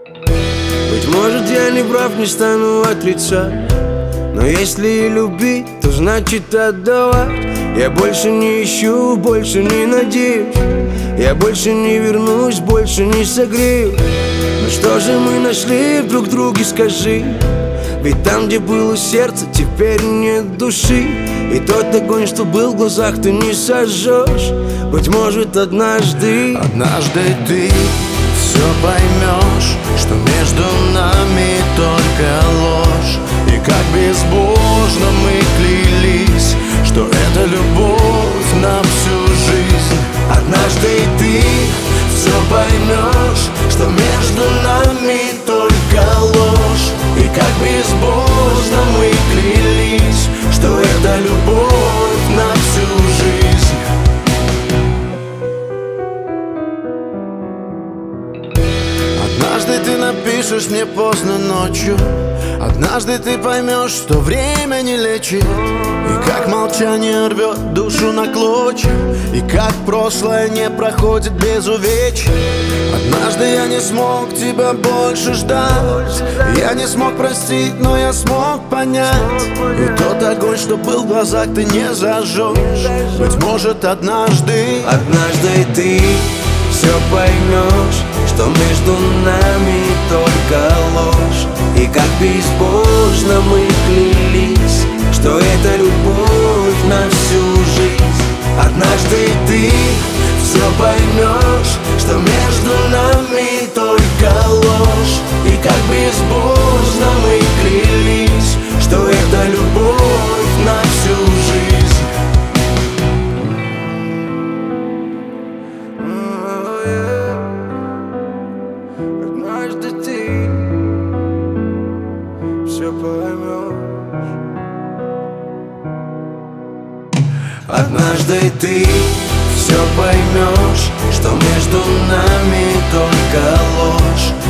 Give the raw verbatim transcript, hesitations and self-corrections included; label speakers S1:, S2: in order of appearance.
S1: Быть может, я не прав, не стану отрицать, но если и любить, то значит отдавать. Я больше не ищу, больше не надеюсь, я больше не вернусь, больше не согрею. Ну что же мы нашли в друг друге, скажи? Ведь там, где было сердце, теперь нет души. И тот огонь, что был в глазах, ты не сожжешь. Быть может, однажды
S2: Однажды ты все поймешь, что между нами только ложь. И как безбожно мы клялись, что это любовь на всю жизнь. Однажды ты все поймешь, что между нами только ложь. И как безбожно мы клялись, что это любовь на всю жизнь. Однажды ты напишешь мне поздно ночью, однажды ты поймешь, что время не лечит. И как молчание рвет душу на клочья, и как прошлое не проходит без увечий. Однажды я не смог тебя больше ждать, я не смог простить, но я смог понять. И тот огонь, что был в глазах, ты не зажжешь. Быть может, однажды
S1: Однажды ты все поймешь, что между нами только ложь. И как безбожно мы клялись, что это любовь на всю жизнь. Однажды ты все поймешь, что между нами только ложь. И как безбожно мы клялись, что это любовь на всю жизнь. Однажды ты все поймешь. Однажды ты все поймешь, что между нами только ложь.